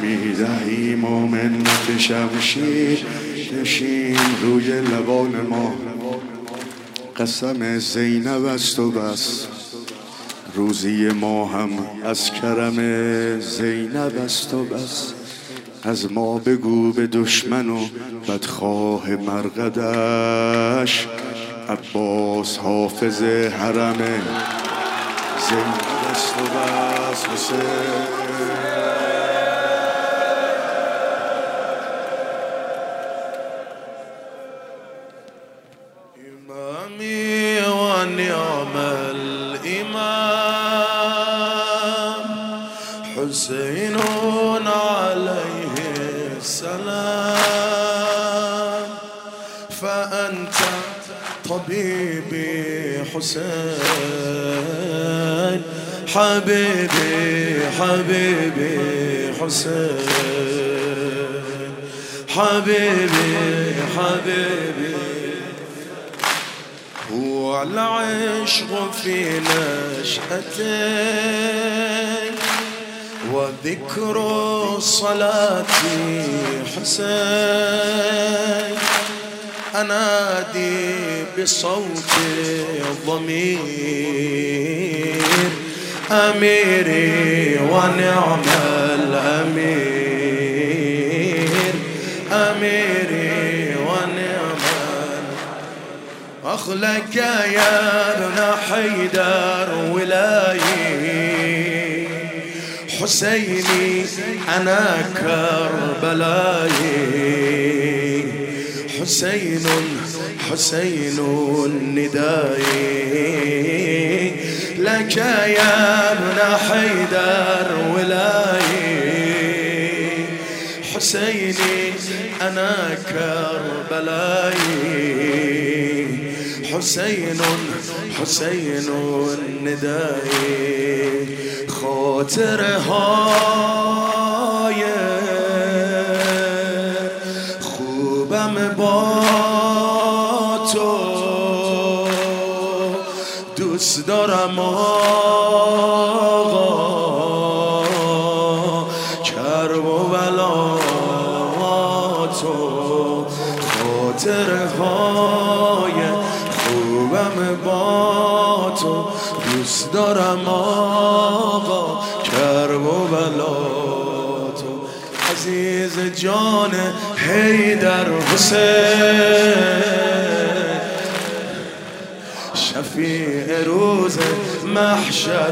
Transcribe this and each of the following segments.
میدهیم و منت شمشیر نشین روی لبان ما. قسم زینب است و بس، روزی ما هم از کرم زینب است و بس. از ما بگو به دشمن و بدخواه مرقدش، عباس حافظ حرم زینب است و بس. حسین إمامي ونعم الإمام حسين عليه السلام. فأنت طبيبي حسين، حبيبي حبيبي حسين، حبيبي حبيبي. هو العشق في نشأتك وذكر صلاتي حسين. أنادي بصوت الضمير أميري ونعم الأمير، أميري ونعم. أخلك يا ابن حيدر ولاي، حسيني أنا كربلاي. حسين حسين ندائي لك يا ابن حيدر ولاي. حسيني أنا كربلاي. حسين حسين ندائي. خاطرهای خوبم با تو دوست دارم آقا، کرب و بلا تو. خاطرهای خوبم با تو دوست دارم آقا، کرب و بلا تو. عزیز جان حیدر حسین، شفیع روز محشر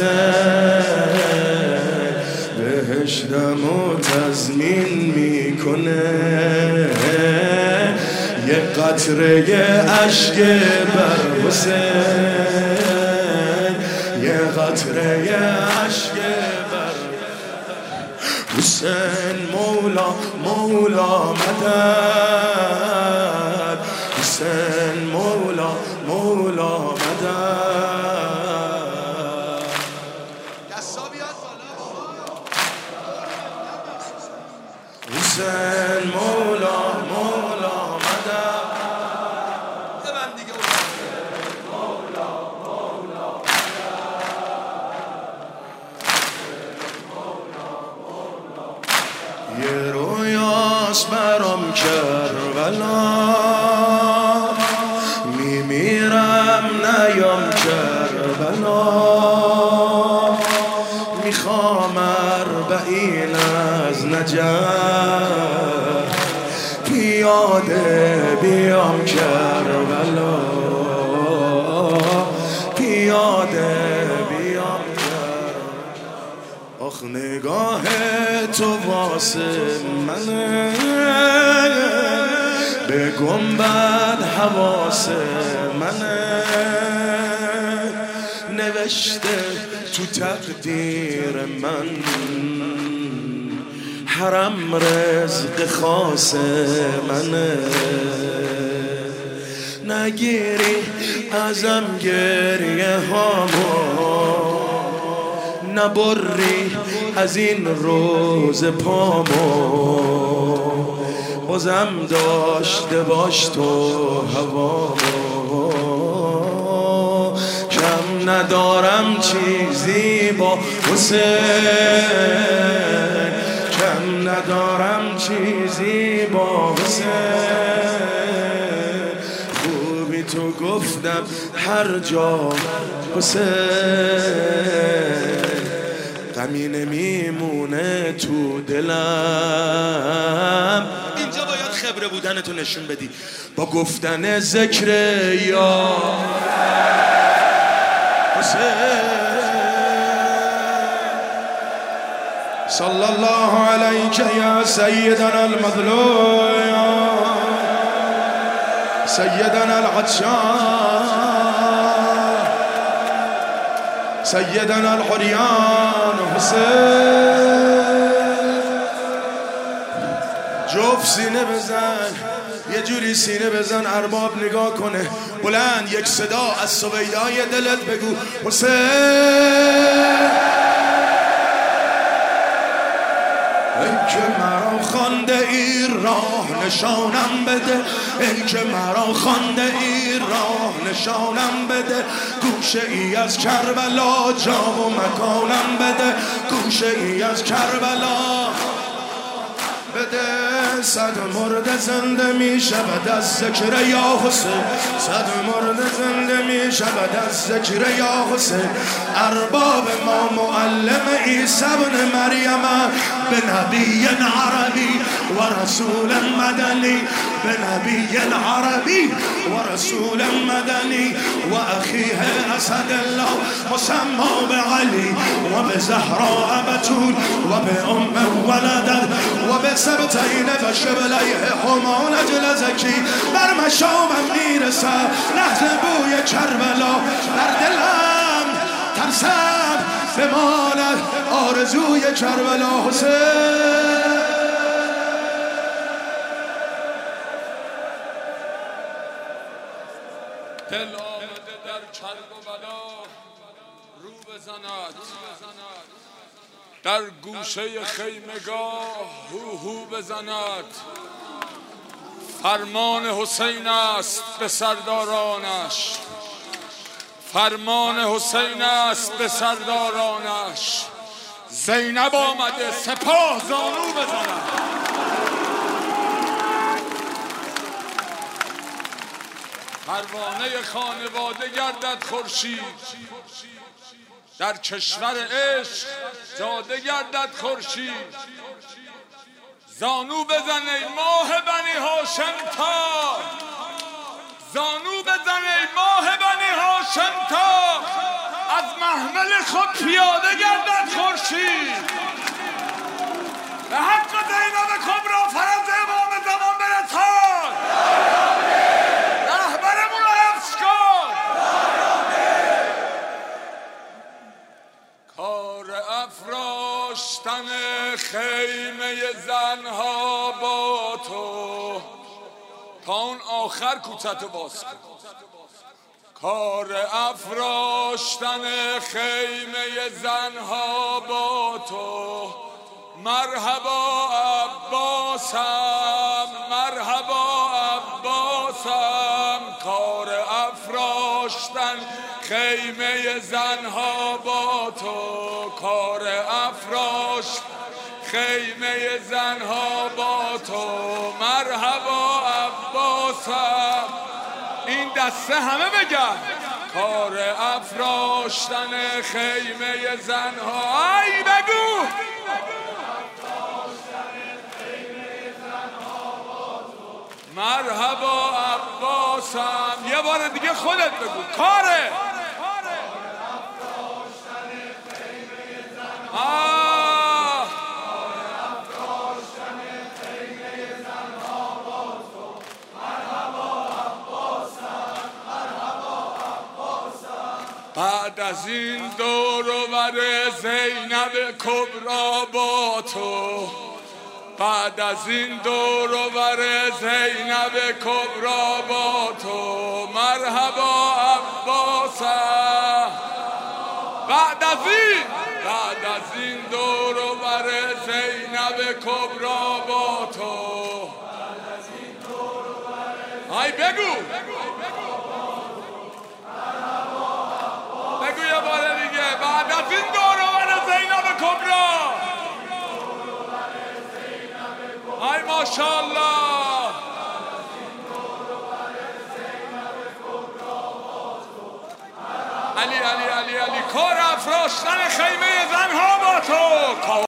حسین. بهشتمو تضمین میکنه یه قطره اشک بر حسین، یه قطره اشک بر حسین. مولا مولا مدد، حسین مولا مولا مدد. حسین مولا مولا مدد. مولا مولا مدد. یه رویاست برام کربلا، میمیرم نیام کربلا. میخوام اربعین از نجف پیاده بیام کربلا، پیاده بیام کربلا. آخ نگاه تو واسه منه، به گنبد حواس منه. نوشته تو تقدیر من حرم رزق خاص منه. نگیری ازم گریه هامو، نبری از این روز پامو. بازم داشته باش تو هوامو. کم ندارم چیزی با حسین، کم ندارم چیزی با حسین، خوبی تو گفتم هر جا حسین، غمی نمیمونه تو دلم. اینجا باید خبره بودنتو نشون بدی با گفتن ذکر یا حسین. صلی الله علیک یا سیدنا المظلوم سیدنا العطشان سیدنا الحریان حسین. جفت سینه بزن، یه جوری سینه بزن ارباب نگاه کنه، بلند یک صدا از سویدای دلت بگو حسین. ای که مرا خوانده ای راه نشانم بده، ای که مرا خوانده ای راه نشانم بده، گوشه ای از کربلا جا و مکانم بده، گوشه ای از کربلا بده. صد مرد زنده می شود از ذکر یا حسین، صد مرد زنده می شود از ذکر یا حسین. ارباب ما معلم عیسی بن مریم به نبی عربی و رسول مدنی، به نبی عربی و رسول مدنی و اخیه اسد الله مسمى بعلی و به زهراء بتول و به ام ولدت و به سبتین و شبلیه همان اجل زکی. بر مشامم میرسه لحظه بوی کربلا، در دلم ترسم بماند آرزوی کربلا حسین. دل آمده در کربلا رو بزند، در گوشه خیمگاه هو هو بزند. فرمان حسین است به سردارانش، فرمان حسین است به سردارانش. زینب آمده سپاه زانو بزند. پروانه خانواده گردد خورشید، در کشور عشق جاده گردد خورشید. زانو بزن ای ماه بنی هاشم تا، زانو بزن ای ماه بنی هاشم تا، از محمل خود پیاده گردد خورشید. به حق زینب کبری فرج امام زمان برسان، رهبرمون رو حفظ کن. کار افراشتن خیمه زنها با تو، تا اون آخر کوچتو باز کن. کار افراشتن خیمه زنها با تو، مرحبا عباسم مرحبا عباسم. کار افراشتن خیمه زنها با تو، کار افراش خیمه زنها با تو، مرحبا عباسم. این دسته همه بگن کار افراشتن خیمه زنها. ای بگو مرحبا عباسم. یه بار دیگه خودت بگو کاره بعد از این دور و بر زینب کبری با تو، بعد از این دور و بر زینب کبری با تو، مرحبا عباسم. بعد از این دور و بر زینب کبری با تو. های بگو بگو یه بار دیگه. بعد از این دور و بر زینب کبری، ای ماشاءالله. علی علی علی علی کار افراشتن خیمه زنها با تو.